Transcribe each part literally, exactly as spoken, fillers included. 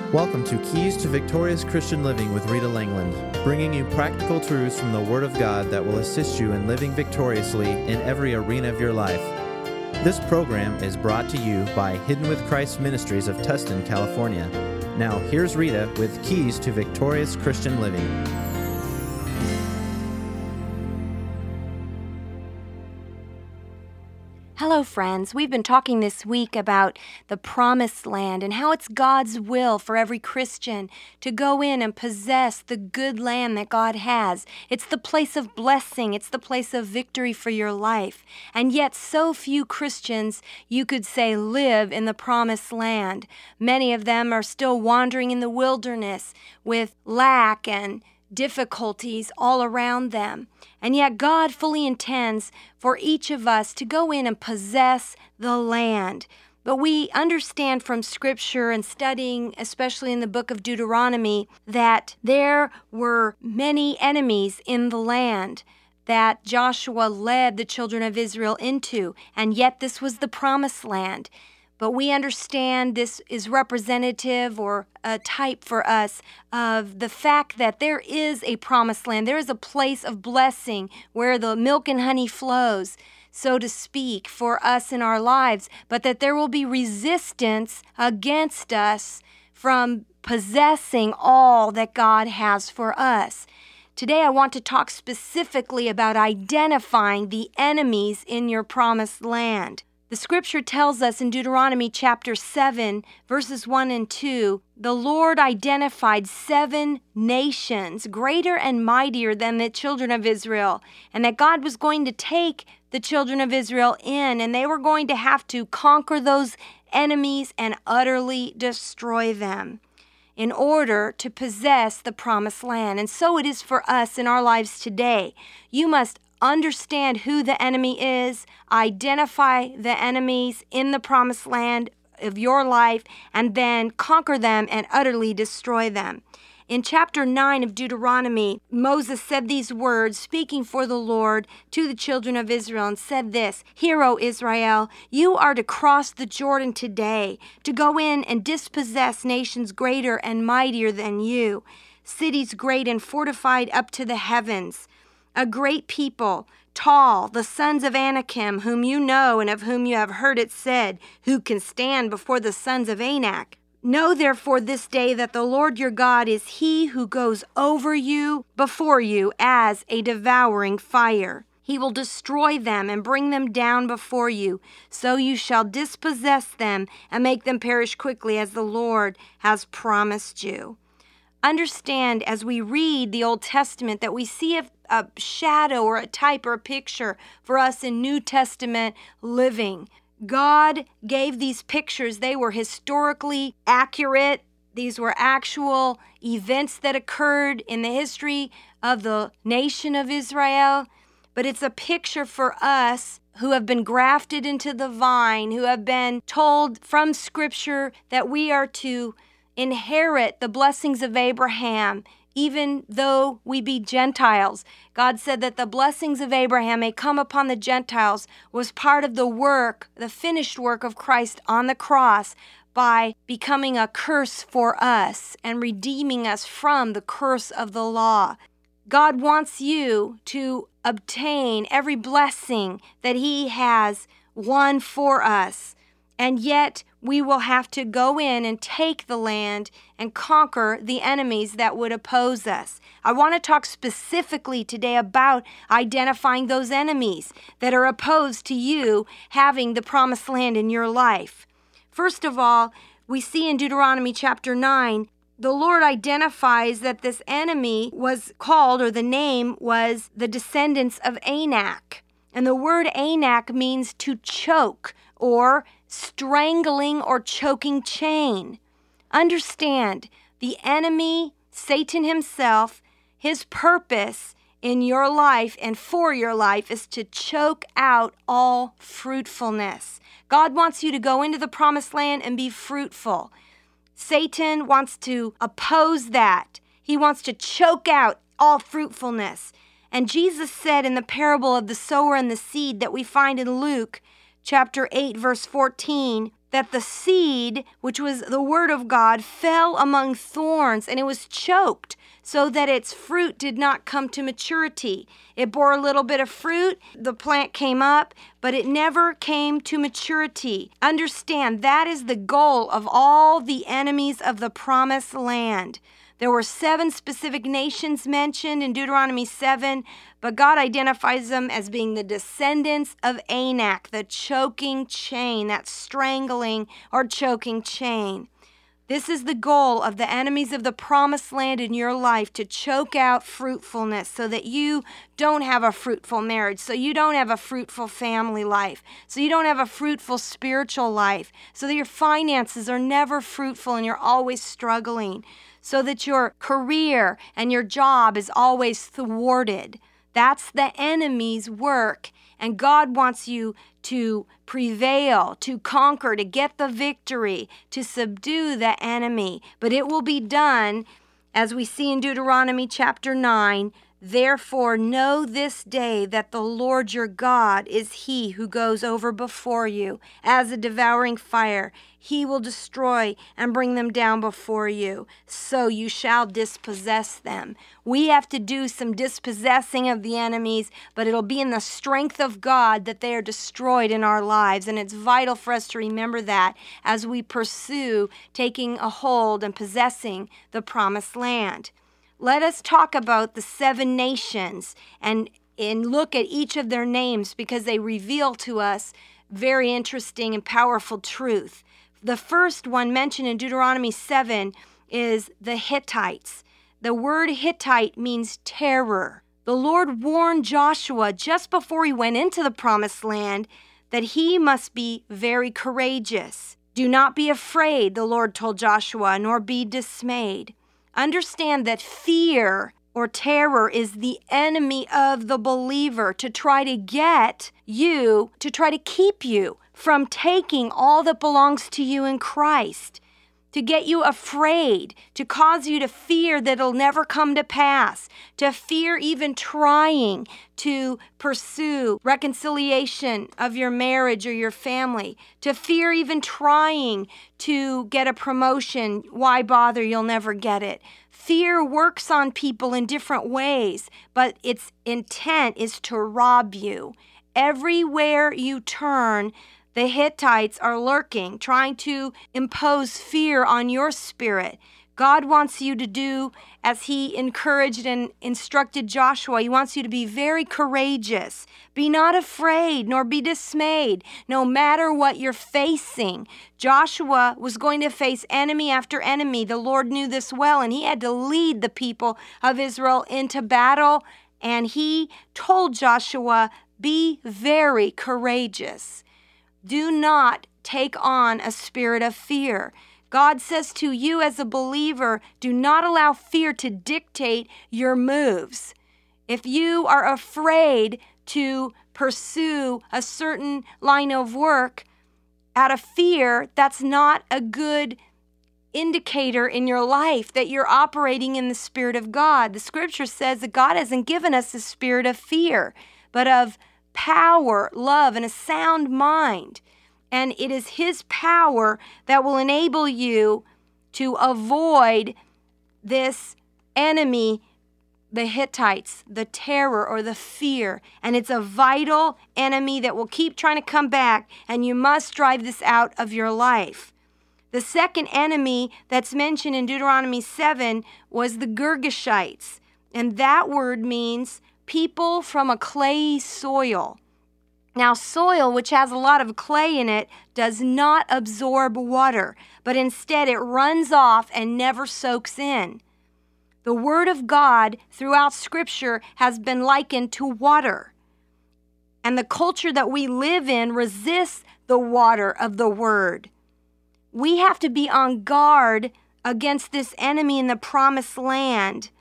Welcome to Keys to Victorious Christian Living with Rita Langland, bringing you practical truths from the Word of God that will assist you in living victoriously in every arena of your life. This program is brought to you by Hidden with Christ Ministries of Tustin, California. Now, here's Rita with Keys to Victorious Christian Living. Hello, friends. We've been talking this week about the Promised Land and how it's God's will for every Christian to go in and possess the good land that God has. It's the place of blessing. It's the place of victory for your life. And yet so few Christians, you could say, live in the Promised Land. Many of them are still wandering in the wilderness with lack and difficulties all around them. And yet God fully intends for each of us to go in and possess the land. But we understand from Scripture and studying, especially in the book of Deuteronomy, that there were many enemies in the land that Joshua led the children of Israel into, and yet this was the Promised Land. But we understand this is representative or a type for us of the fact that there is a promised land. There is a place of blessing where the milk and honey flows, so to speak, for us in our lives, but that there will be resistance against us from possessing all that God has for us. Today I want to talk specifically about identifying the enemies in your promised land. The Scripture tells us in Deuteronomy chapter seven, verses one and two, the Lord identified seven nations greater and mightier than the children of Israel, and that God was going to take the children of Israel in, and they were going to have to conquer those enemies and utterly destroy them in order to possess the promised land. And so it is for us in our lives today. You must understand who the enemy is, identify the enemies in the promised land of your life, and then conquer them and utterly destroy them. In chapter nine of Deuteronomy, Moses said these words, speaking for the Lord to the children of Israel, and said this, "Hear, O Israel, you are to cross the Jordan today, to go in and dispossess nations greater and mightier than you, cities great and fortified up to the heavens. A great people, tall, the sons of Anakim, whom you know and of whom you have heard it said, who can stand before the sons of Anak. Know therefore this day that the Lord your God is he who goes over you, before you, as a devouring fire. He will destroy them and bring them down before you, so you shall dispossess them and make them perish quickly as the Lord has promised you." Understand as we read the Old Testament that we see a, a shadow or a type or a picture for us in New Testament living. God gave these pictures. They were historically accurate. These were actual events that occurred in the history of the nation of Israel. But it's a picture for us who have been grafted into the vine, who have been told from Scripture that we are to inherit the blessings of Abraham, even though we be Gentiles. God said that the blessings of Abraham may come upon the Gentiles was part of the work, the finished work of Christ on the cross by becoming a curse for us and redeeming us from the curse of the law. God wants you to obtain every blessing that He has won for us. And yet, we will have to go in and take the land and conquer the enemies that would oppose us. I want to talk specifically today about identifying those enemies that are opposed to you having the promised land in your life. First of all, we see in Deuteronomy chapter nine, the Lord identifies that this enemy was called, or the name was the descendants of Anak. And the word Anak means to choke or strangling or choking chain. Understand, the enemy, Satan himself, his purpose in your life and for your life is to choke out all fruitfulness. God wants you to go into the promised land and be fruitful. Satan wants to oppose that. He wants to choke out all fruitfulness. And Jesus said in the parable of the sower and the seed that we find in Luke chapter eight, verse fourteen, that the seed, which was the word of God, fell among thorns, and it was choked, so that its fruit did not come to maturity. It bore a little bit of fruit, the plant came up, but it never came to maturity. Understand, that is the goal of all the enemies of the promised land. There were seven specific nations mentioned in Deuteronomy seven, but God identifies them as being the descendants of Anak, the choking chain, that strangling or choking chain. This is the goal of the enemies of the promised land in your life, to choke out fruitfulness so that you don't have a fruitful marriage, so you don't have a fruitful family life, so you don't have a fruitful spiritual life, so that your finances are never fruitful and you're always struggling, so that your career and your job is always thwarted. That's the enemy's work, and God wants you to prevail, to conquer, to get the victory, to subdue the enemy. But it will be done, as we see in Deuteronomy chapter nine, therefore know this day that the Lord your God is he who goes over before you as a devouring fire. He will destroy and bring them down before you, so you shall dispossess them. We have to do some dispossessing of the enemies, but it'll be in the strength of God that they are destroyed in our lives. And it's vital for us to remember that as we pursue taking a hold and possessing the promised land. Let us talk about the seven nations and, and look at each of their names, because they reveal to us very interesting and powerful truth. The first one mentioned in Deuteronomy seven is the Hittites. The word Hittite means terror. The Lord warned Joshua just before he went into the promised land that he must be very courageous. Do not be afraid, the Lord told Joshua, nor be dismayed. Understand that fear or terror is the enemy of the believer, to try to get you, to try to keep you from taking all that belongs to you in Christ, to get you afraid, to cause you to fear that it'll never come to pass, to fear even trying to pursue reconciliation of your marriage or your family, to fear even trying to get a promotion. Why bother? You'll never get it. Fear works on people in different ways, but its intent is to rob you. Everywhere you turn, the Hittites are lurking, trying to impose fear on your spirit. God wants you to do as he encouraged and instructed Joshua. He wants you to be very courageous. Be not afraid, nor be dismayed, no matter what you're facing. Joshua was going to face enemy after enemy. The Lord knew this well, and he had to lead the people of Israel into battle. And he told Joshua, be very courageous. Do not take on a spirit of fear. God says to you as a believer, do not allow fear to dictate your moves. If you are afraid to pursue a certain line of work out of fear, that's not a good indicator in your life that you're operating in the Spirit of God. The scripture says that God hasn't given us a spirit of fear, but of power, love, and a sound mind. And it is his power that will enable you to avoid this enemy, the Hittites, the terror or the fear. And it's a vital enemy that will keep trying to come back, and you must drive this out of your life. The second enemy that's mentioned in Deuteronomy seven was the Girgashites. And that word means people from a clayey soil. Now, soil, which has a lot of clay in it, does not absorb water, but instead it runs off and never soaks in. The Word of God throughout Scripture has been likened to water. And the culture that we live in resists the water of the Word. We have to be on guard against this enemy in the promised land,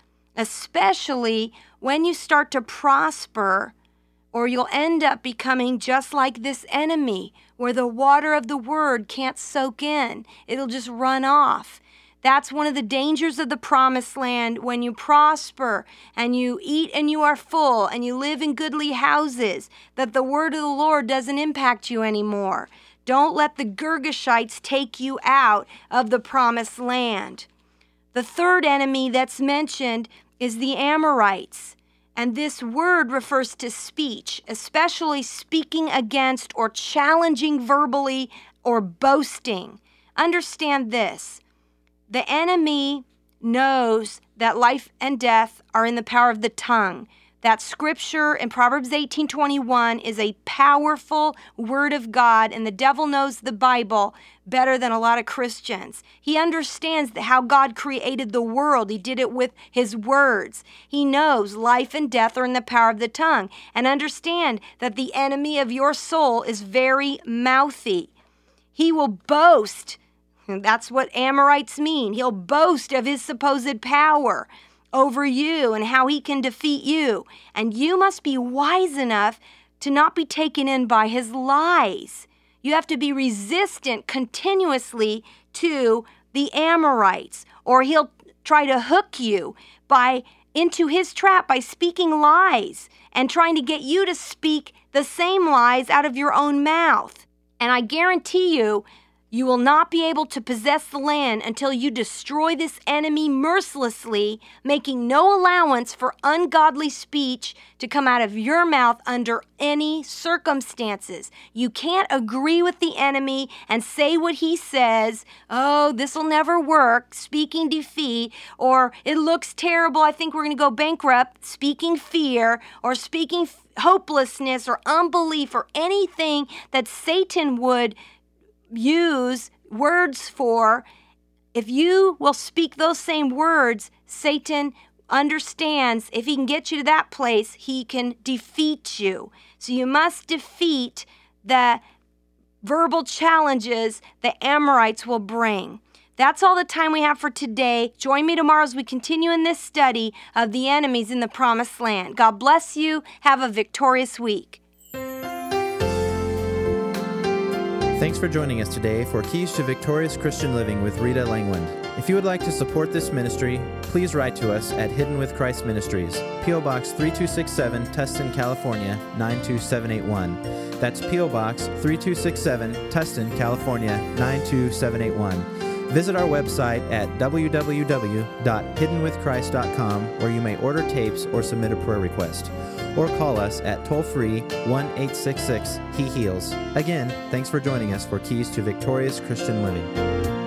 especially when you start to prosper, or you'll end up becoming just like this enemy, where the water of the Word can't soak in. It'll just run off. That's one of the dangers of the promised land. When you prosper and you eat and you are full and you live in goodly houses, that the word of the Lord doesn't impact you anymore. Don't let the Girgashites take you out of the promised land. The third enemy that's mentioned is the Amorites. And this word refers to speech, especially speaking against or challenging verbally or boasting. Understand this. The enemy knows that life and death are in the power of the tongue. That scripture in Proverbs eighteen twenty-one is a powerful word of God, and the devil knows the Bible better than a lot of Christians. He understands how God created the world. He did it with his words. He knows life and death are in the power of the tongue. And understand that the enemy of your soul is very mouthy. He will boast. And that's what Amorites mean. He'll boast of his supposed power over you and how he can defeat you. And you must be wise enough to not be taken in by his lies. You have to be resistant continuously to the Amorites, or he'll try to hook you by into his trap by speaking lies and trying to get you to speak the same lies out of your own mouth. And I guarantee you, you will not be able to possess the land until you destroy this enemy mercilessly, making no allowance for ungodly speech to come out of your mouth under any circumstances. You can't agree with the enemy and say what he says, oh, this will never work, speaking defeat, or it looks terrible, I think we're going to go bankrupt, speaking fear, or speaking f- hopelessness or unbelief or anything that Satan would use words for. If you will speak those same words, Satan understands if he can get you to that place, he can defeat you. So you must defeat the verbal challenges the Amorites will bring. That's all the time we have for today. Join me tomorrow as we continue in this study of the enemies in the Promised Land. God bless you. Have a victorious week. Thanks for joining us today for Keys to Victorious Christian Living with Rita Langland. If you would like to support this ministry, please write to us at Hidden with Christ Ministries, P O Box three two six seven, Tustin, California, nine two seven eight one. That's P O Box three two six seven, Tustin, California, nine two seven eight one. Visit our website at w w w dot hidden with christ dot com, where you may order tapes or submit a prayer request. Or call us at toll-free one eight six six, He Heals. Again, thanks for joining us for Keys to Victorious Christian Living.